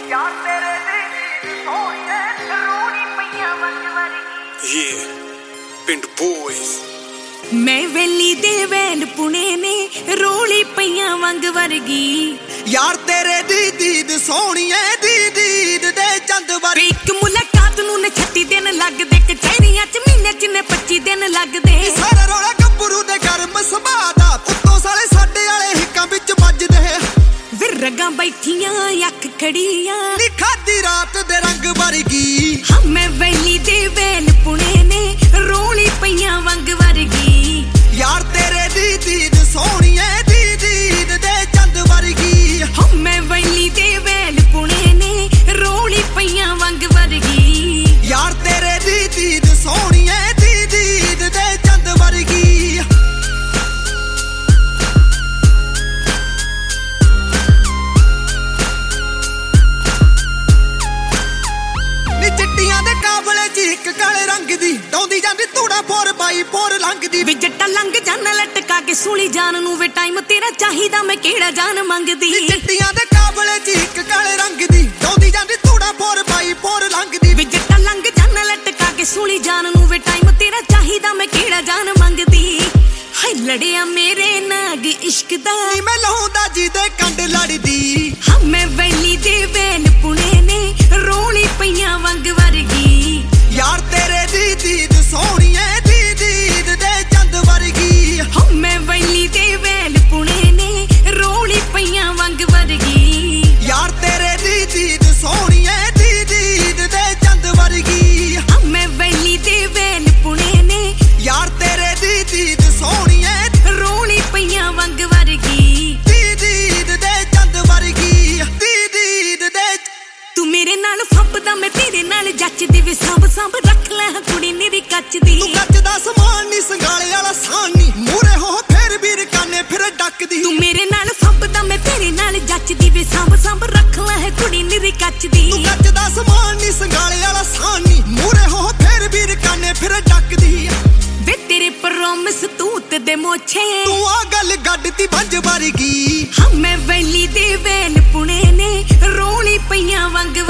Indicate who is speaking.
Speaker 1: ਪਿੰਡ ਬੋਇਜ਼
Speaker 2: ਮੈਂ ਵੇਲੀ ਦੇ ਵੈਲ ਪੁਣੇ ਨੇ ਰੋਲੀ ਪਈਆਂ ਵੰਗ ਵਰਗੀ
Speaker 3: ਯਾਰ ਤੇਰੇ ਦੀ ਦੀਦ ਸੋਹਣੀਏ ਦੀ ਦੀਦ ਦੇ ਚੰਦ ਵਰਗੀ
Speaker 2: ਇੱਕ ਮੁਲਾਕਾਤ ਨੂੰ ਨੇ 36 ਦਿਨ ਲੱਗਦੇ ਕਚਹਿਰੀਆਂ ਚ ਮਹੀਨੇ ਚ ਨੇ 25 ਦਿਨ ਲੱਗਦੇ
Speaker 3: ਸਾਰਾ ਰੌਲਾ ਗੱਭਰੂ ਦੇ ਗਰਮ ਸੁਭਾਅ ਦਾ ਉੱਤੋਂ ਸਾਲੇ ਸਾਡੇ ਵਾਲੇ ਹਿੱਕਾਂ ਵਿੱਚ ਵੱਜਦੇ
Speaker 2: ਫਿਰ ਰਗਾਂ ਬੈਠੀਆਂ ਅੱਖ ਖੜੀਆਂ
Speaker 3: ਨੀ ਖਾਦੀ ਰਾਤ ਦੇ ਰੰਗ ਵਰਗੀ
Speaker 2: ਹਾਂ ਮੈਂ ਵੇਲੀ ਦੇ ਵੈਲ ਪੁਣੇ ਨੇ ਰੋਲੀ ਪਈਆਂ ਵੰਗ ਵਰਗੀ
Speaker 3: ਯਾਰ ਤੇਰੇ ਦੀ ਦੀਦ ਸੋਹਣੀਏ ਦੀ ਦੀਦ ਦੇ ਚੰਦ ਵਰਗੀ
Speaker 2: ਹਾਂ ਮੈਂ ਵੇਲੀ ਦੇ ਵੈਲ ਪੁਣੇ ਨੇ ਰੋਲੀ ਪਈਆਂ ਵੰਗ ਵਰਗੀ
Speaker 3: ਯਾਰ ਤੇਰੇ ਦੀ ਦੀਦ ਸੋਹਣੀਏ ਦੀ ਦੀਦ ਦੇ ਚੰਦ ਵਰਗੀ ਚਿੱਟੀਆਂ ਦੇ ਕਾਬਲੇ ਚ ਇੱਕ ਕਾਲੇ ਰੰਗ ਦੀ ਡਾਉਂਦੀ ਜਾਂਦੀ ਧੂੜਾ 4x4 ਲੰਘਦੀ
Speaker 2: ਵੀ ਜੱਟਾ ਲੰਘ ਜਾਣਾ ਲਟਕਾ ਕੇ ਸੂਲੀ ਜਾਨ ਨੂੰ ਵੇ ਟਾਈਮ ਤੇਰਾ ਚਾਹੀਦਾ ਮੈਂ ਕਿਹੜਾ ਜਾਨ ਮੰਗਦੀ
Speaker 3: ਚਿੱਟੀਆਂ ਦੇ ਕਾਬਲੇ ਚ ਇੱਕ ਕਾਲੇ ਰੰਗ ਦੀ ਡਾਉਂਦੀ ਜਾਂਦੀ ਧੂੜਾ 4x4 ਲੰਘਦੀ
Speaker 2: ਵੀ ਜੱਟਾ ਲੰਘ ਜਾਣਾ ਲਟਕਾ ਕੇ ਸੂਲੀ ਜਾਨ ਨੂੰ ਵੇ ਟਾਈਮ ਤੇਰਾ ਚਾਹੀਦਾ ਮੈਂ ਕਿਹੜਾ ਜਾਨ ਮੰਗਦੀ ਹਾਏ ਲੜਿਆ ਮੇਰੇ ਨਾਗ ਇਸ਼ਕ ਦਾ
Speaker 3: ਨੀ ਮੈਂ ਲਾਉਂਦਾ ਜੀ ਦੇ ਕੰਡ ਲੜਦੀ
Speaker 2: ਹਾਂ ਮੈਂ ਵੈਲੀ ਦੇ ਵੈਲ ਪੁਣੇ ਨੇ ਰੋਲੀ ਪਈਆਂ ਵੰਗ ਵਰਗੀ
Speaker 3: ਯਾਰ ਤੇਰੇ ਦੀ ਦੀਦ ਸੋਹਣੀਏ ਦੀ ਦੀਦ ਦੇ ਚੰਦ ਵਰਗੀ
Speaker 2: ਹਾਂ ਮੈਂ ਵੈਲੀ ਦੇ ਵੈਲ ਪੁਣੇ ਨੇ ਰੋਲੀ ਪਈਆਂ ਵੰਗ ਵਰਗੀ
Speaker 3: ਯਾਰ ਤੇਰੇ ਦੀ ਦੀਦ ਸੋਹਣੀਏ ਦੀ ਦੀਦ ਦੇ ਚੰਦ ਵਰਗੀ
Speaker 2: ਹਾਂ ਮੈਂ ਵੈਲੀ ਦੇ ਵੈਲ ਪੁਣੇ ਨੇ
Speaker 3: ਯਾਰ ਤੇਰੇ ਦੀ ਦੀਦ ਸੋਹਣੀਏ
Speaker 2: ਰੋਲੀ ਪਈਆਂ ਵੰਗ ਵਰਗੀ
Speaker 3: ਦੀ ਦੀਦ ਦੇ ਚੰਦ ਵਰਗੀ ਦੀ ਦੀਦ ਦੇ
Speaker 2: ਤੂੰ ਮੇਰੇ ਨਾਲ ਫੱਬਦਾ ਮੈਂ ਤੇਰੇ ਨਾਲ ਜੱਚਦੀ ਵੇ ਸਾਂਭ ਸਾਂਭ ਰੱਖ ਲੈ ਕੁੜੀ ਨੀਰੀ ਕੱਚ ਦੀ
Speaker 3: ਤੂੰ ਕੱਚ ਦਾ ਸਮਾਨ ਨੀ ਸੰਗਾਲੇ ਵਾਲਾ ਸਾਨ ਨੀ ਮੂਰੇ ਹੋ ਫੇਰ ਵੀ ਰਕਾਨੇ ਫਿਰ ਡੱਕਦੀ
Speaker 2: ਤੂੰ ਮੇਰੇ ਨਾਲ ਫੱਬਦਾ ਮੈਂ ਤੇਰੇ ਨਾਲ ਜੱਚਦੀ ਵੇ ਸਾਂਭ ਸਾਂਭ ਰੱਖ ਲੈ ਕੁੜੀ ਨੀਰੀ ਕੱਚ ਦੀ
Speaker 3: ਤੂੰ ਕੱਚ ਦਾ ਸਮਾਨ ਨੀ ਸੰਗਾਲੇ ਵਾਲਾ ਸਾਨ ਨੀ ਮੂਰੇ ਹੋ ਫੇਰ ਵੀ ਰਕਾਨੇ ਫਿਰ ਡੱਕਦੀ
Speaker 2: ਵੇ ਤੇਰੇ ਪ੍ਰੋਮਿਸ ਤੂਤ ਦੇ ਮੋਛੇ
Speaker 3: ਤੂੰ ਆ ਗੱਲ ਗੱਡਤੀ ਬੰਜ ਵਰਗੀ
Speaker 2: ਹਾਂ ਮੈਂ ਵੈਲੀ ਦੇ ਵੈਲ ਪੁਣੇ ਨੇ ਰੋਲੀ ਪਈਆਂ ਵੰਗ